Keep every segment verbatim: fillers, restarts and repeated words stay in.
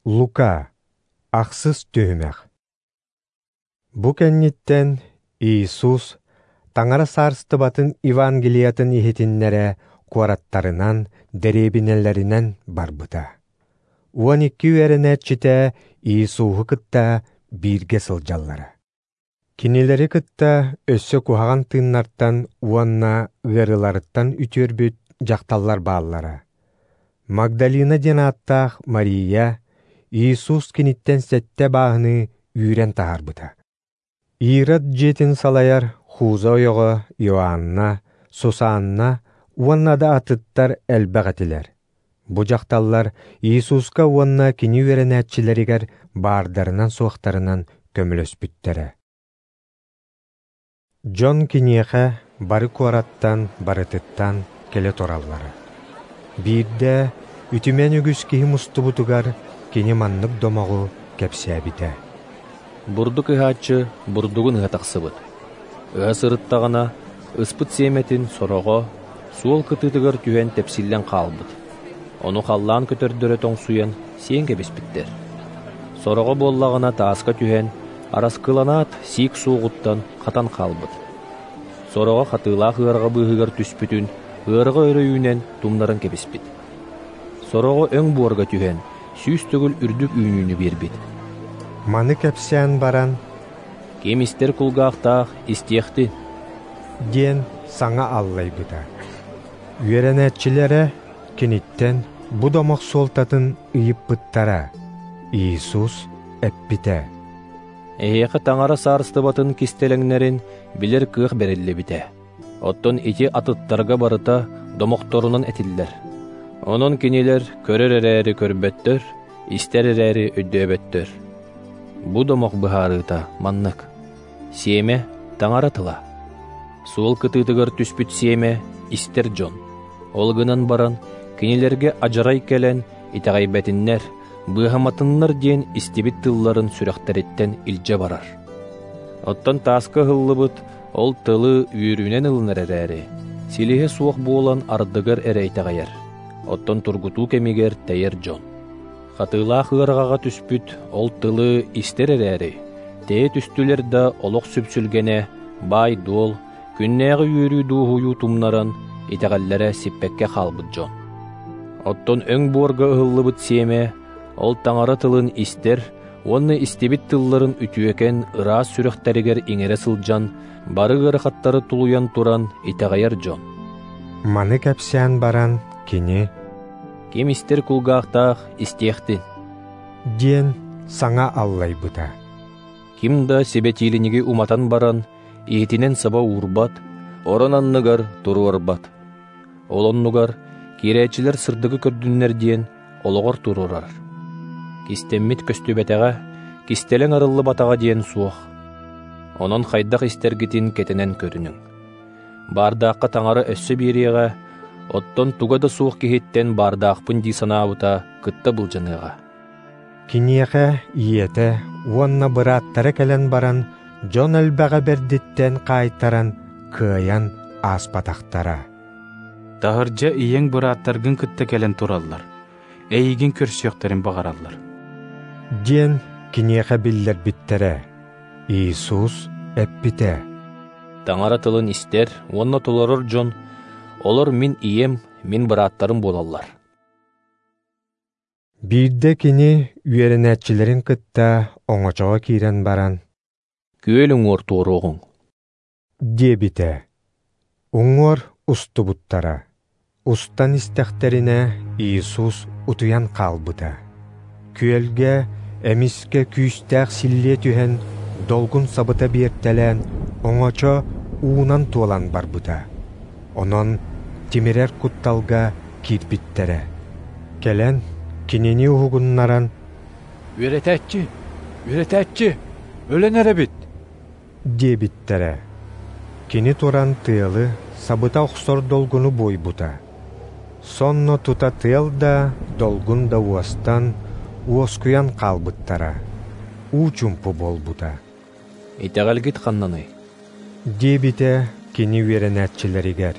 Лука, ақсыз түйімек. Бу кенниттен Иисус таңара сарстыбатын Евангелиятын ихетиннере куараттарынан, деребинеллеринен барбыта. Уан икки үеренетчите Иисуху кытта бирге сылжаллара. Кинилери кытта өссө кухаган тыыннартан уанна ыарыларыттан үтөрбүт жакталлар бааллара. Магдалина ден аттах Мария Иисус киниттен сетте баахыны үйрен таарбыта. Ират жетин салаяр Хуза ойого Иоанна, Сусанна уаннада атыттар элбәгәтилер. Бу жакталлар Иисуска уанна кини үеренәтчилеригер баардарынан суактарынан көмөлөспүттере. Джон киниэхэ бары куараттан, барытыттан келе тораллары. Бирде үтүмен үгүс киһи мустубутугар кини маннык домогу кепсәбите. Бурдук ыһааччы бурдугун ыһатахсыбыт. Ыһа сырыттагана ыспыт сиэметин сорого суол кытыытыгар түһэн тепсиллен хаалбыт. Ону халлаан көтөрдөрө тоңсуян сиэн кебиспиттер. Сорого боллагана тааска түһэн араскыланаат сиик суугуттан хатан хаалбыт. Сорого хатыылаах ыарга быыһыгар түспүтүн ыарга өрөйүүнен тумнарын кебиспит. Сорого өң буорга түһэн сүүс төгүл үрдүк үүнүүнү биэрбит. Маны кепсән баран кемистер кулгаахтаах истиэхти диэн саңа аллайбыта. Үеренәтчилере киниттен бу домок суолтатын ыйыппыттара. Иисус эппите. Эйэхэ таңара саарыстыбатын кистелеңнерин билер кыах бериллебите. Оттон ити атыттарга барыта домокторунан этиллер. Онон кинилер көрөр эрээри көрбөттөр, истер эрээри өйдөбөттөр. Бу домок быһаарыыта маннык. Сиэме таңара тыла. Суол кытыытыгар түспүт сиэме истер Джон. Ол гынан баран кинилерге ажарай келен итагайбетиннер, быһаматыннар диэн истибит тылларын сүрэхтериттен илже барар. Оттон тааска хыллыбыт ол тылы үйрүүнен ылынар эрээри. Силиһе суох буолан ардыгар эрэйтагайар. Оттон тургутуу кемигер тәйер Джон. Хатыылаах ыаргага түспүт ол тылы истер эрээри. Тээ түстүлер да олох сүпсүлгене бай дуол күннээги үйрүү дуухуйуу тумнаран итагаллара сиппекке халбыт Джон. Оттон өң буорга ыһыллыбыт сиэме ол таңара тылын истер, онны истебит тылларын үтүөкен ыраас сүрэхтеригер иңере сылжан, барыгар хаттары тулуян туран итагайар Джон. Маны кепсән баран кини кем истер кулгаахтаах истиэхти диэн саңа аллайбыта. Ким да себетилиниги уматан баран иетинен саба уурбат, оронанныгар туруарбат. Олоннугар кирэчилер сырдыгы көрдүннер диэн ологор турурар. Кистеммит көстүбетеге кистелең арыллы батага диэн суох. Онон хайдах истергитин кетенен көрүнүң. Бардаакка таңары өссө бириэге оттон тугада суох киһиттен бардаакпын дии санаабыта кытта былжаныга. Киниэхэ иете уонна бырааттара келен баран Джон элбэҕэ бердиттен кайтаран кыайан ааспатахтара. Тахыржа иең бырааттаргын кытта келен тураллар. Эйигин көрсүөктерин багараллар. Диэн киниэхэ биллер биттере. Иисус эппите. Таңара тылын истер, онна туларыр Джон, олар мин ием, мин бырааттарым болаллар. Бирде кини үеренәтчилерин кытта оңочого киирен баран күөл уңор туоруоҕуң диэбите. Уңор устубуттара. Устан истэхтерине Иисус утуян калбыта. Күөлге эмиске күүстээх силлие түһэн долгун сабыта биэртэлэн оңочо уунан туолан барбыта. Онон тимирер кутталга кирпиттере. Келен кинини уһугуннаран «Үеретәтчи, үеретәтчи, өлөнәрі бит!» диэбиттере. Кини туран тыалы сабыта охсор долгуну бойбута. Сонно тута тыал да долгун да уостан уоскуян калбыттара. Учумпу болбута. Итәгәлгит ханнаны. Диэбите кини үеренәтчилеригер.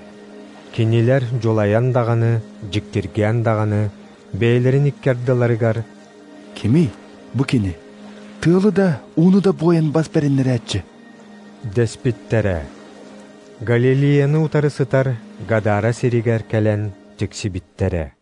Кинилер жолаян дағаны, жиктирген дағаны, бейлерин иккердыларыгар, Kimi? Bu kini? Tığlı da, onu da boyan bas berenleri etçi. Деспиттере. Галилияны утары сытар гадара серигер кэлэн тиксибиттере.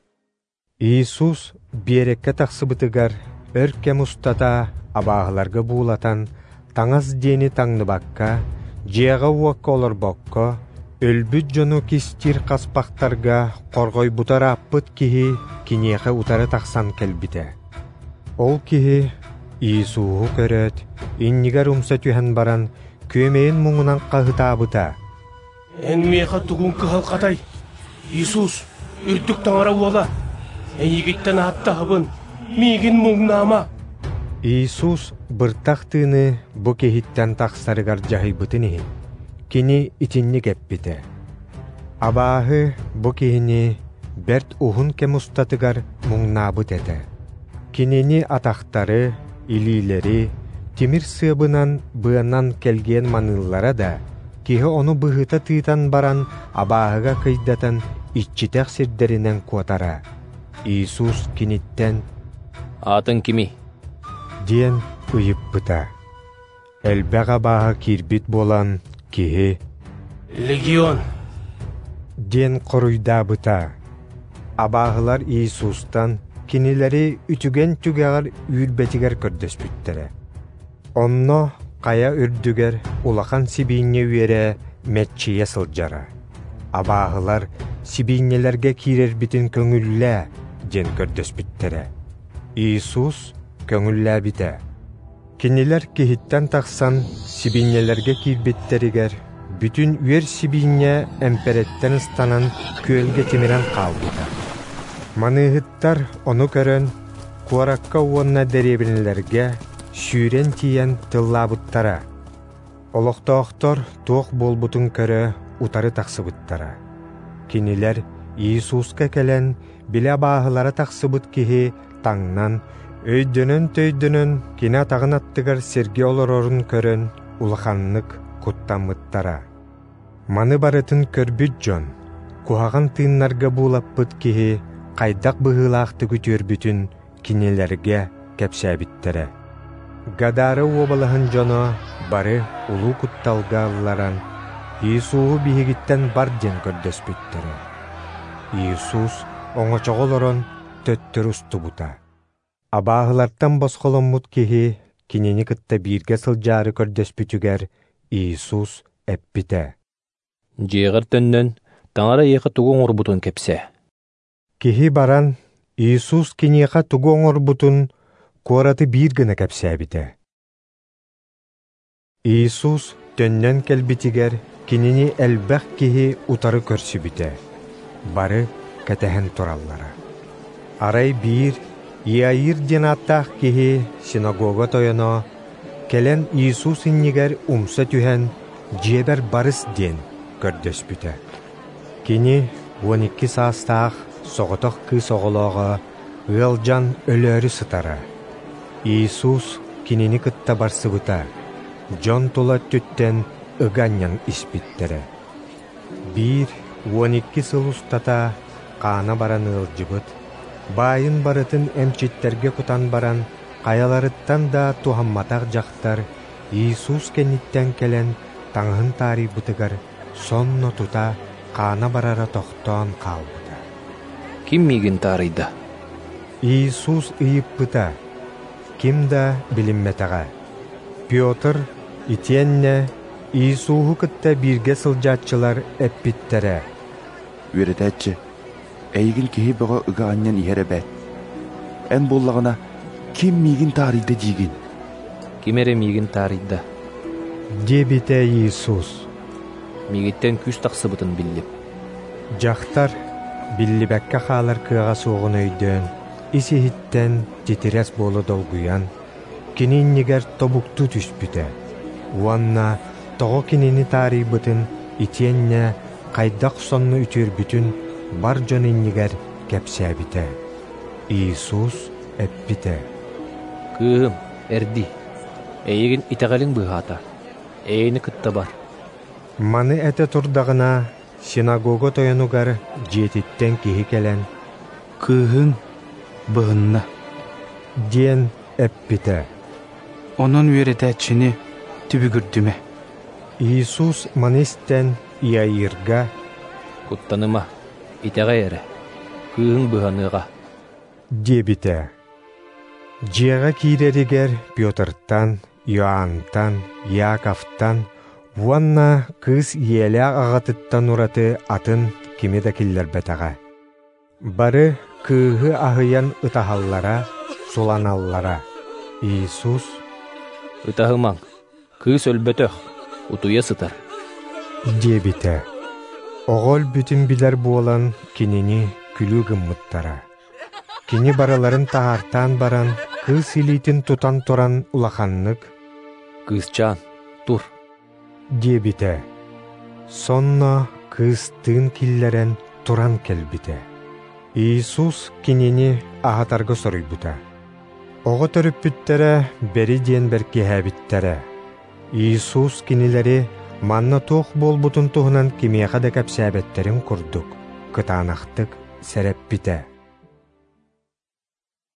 Иисус биерекке тахсыбытыгар өркем устата абағыларга буулатан таңаз дени таңныбакка, жиэға уакка олорбокко, өлбүт жону кистир каспактарга коргой бутара аппыт кихи кинеха утары тахсан келбите. Ол кихи Иисуху көрөт, иннигер умса түһэн баран көмейін мұңынан қағытабыта. Ән меха тұғын қығал қатай. Иисус, үрдік таңара уола. Ән егіттен атта хабын, мейгін мұңнама. Иисус бұртақтыны бұ кехіттен тақсарығар жағайбытыны. Кені итінні кеппіте. Абағы бұ кехіні бәрт ұғын кем ұстатығар мұңнабыт әті. Кенені атақтары, илилери, Тимир сыбынан быаннан келген маныллара да, кихе ону быхыта тыйтан баран абағыға кыйдатан итчитек сирдеринен куатара. Иисус киниттен Атын кими? диен ыйып быта. Элбәг абаға кирбит болан кихе Легион диен коруйда быта. Абағылар Иисустан кинилери үтүген түгәгар үйрбетигер көрдөспүттере. Онно кая үрдүгер улахан сибинне үйере метчие сылжара. Абағылар сибиннелерге кирер битин көңүллә ден көрдөспүттере. Иисус көңүллә бите. Кинилер кихиттен тақсан сибиннелерге кирбиттеригер бүтүн үйер сибинне эмпереттен ыстанан көлге темирен қалбыта. Маныгыттар ону көрөн куаракка уонна деребинелерге сүйрен тиен тыллабыттара. Олоқтоқтор туох болбутун көрө утары тақсыбыттара. Кинилер Иисуска келен биле бағылары тақсыбыт кихи таңнан өйдөнөн төйдөнөн кина тағын аттыгар серге олорорун көрөн улаханнык куттамыттара. Маны барытын көрбүт жон, куаган тыыннарга булаппыт кихи кайдак быгылаакты күтөрбүтүн кинилерге кепсәбиттере. Гадары обалahın жоно бары улуу кутталгаалларан Иисуху бихигиттен бар ден көрдөспүттере. Иисус оңочоголорон төттөр устубута. Абаагылартан босхоломмут кихи кинини кытта бирге сылжары көрдөспүтүгер Иисус эппите. Жиэгер төннөн таңара ейхы тугуң орбутун кепсе. Кихи баран Иисус киниэха тугуң орбутун куараты биргene кепсәбите. Иисус төннөн келбитигер кинини элбэх кихи утары көрсүбите. Бары кәтәһен тураллара. Арай бир Иаир денаттах кихи синагога тойоно келен Иисус иннигер умса түһэн жебер барыс ден көрдөспүтэ. Кини он икки саастаах соғотох кы соголоого ылжан өлөрү сытара. Иисус кинини кытта барсыбыта. Жон тула түттен ыганнян испиттере. Бир он икки сыл устата каана баран ылжыбыт. Байын барытын эмчиттерге кутан баран каяларыттан да тухамматак жактар Иисус кенниттен келен таңын тари бутыгар сонно тута каана барара тохтоон калбыта. Ким мигин тарыйда? Иисус ыйыппыта. Ким да билимметага. Пётр, Итенне, Иисуху кытта бирге сылжатчылар эппиттере. Үретәтчі, әйгіл кеһи бөҕө ыга анньан иһэрэ бэт. Эн боллаҕына ким мигин таарыйда диигин? Кимере мигин тарыйда? Дебите Иисус. Мигиттен күс тахсыбытын биллип. Жахтар биллибэкке хаалар кыага суоҕун өйдөөн, исиһиттен титирес болу долгуян, кининнигер тобукту түспүтэ. Уанна тоҕо кинини таарыйбытын Итенне кайдак сонну үтүрбүтүн бар жониннигер кепсәбите. Иисус эппите. Кыым, эрди. Эйигин итагалин быхата. Эйни кытта бар. Маны эте турдагына синагога тойонугар жетиттен киһи келен. Кыһың быһынна. диэн эппите. Онон үеретәччини түбүгүрдүмэ. Иисус манистен иайырга Куттаныма, итеға ере, кыын бұғаныға. дебите. Жиэға кииреригер Пётртан, Иоаннтан, Яаковтан, уанна кыз иэлэ аҕатыттан ураты атын кими да киллербетаға. Бары кыыһы аһыйан ытаһаллара, суланаллара. Иисус Ытаһымаң, кыыс өлбөтөх, утуя сытар. дебите. Оҕол бүтүн билер буолан кинини күлүү гыммыттара. Кини бараларын таһартаан баран, кыыс илиитин тутан туран улаханнык Кыысчаан, тур. дебите. Сонно кыыс тыын киллерен туран келбите. Иисус кинини аһатарга соруйбута. Оҕо төрүппүттере бери диэн беркиһээбиттере. Иисус кинилери манна туох болбутун туһунан кимиэха да кэпсээбэттерин курдук. Кытаанахтык сэреппите.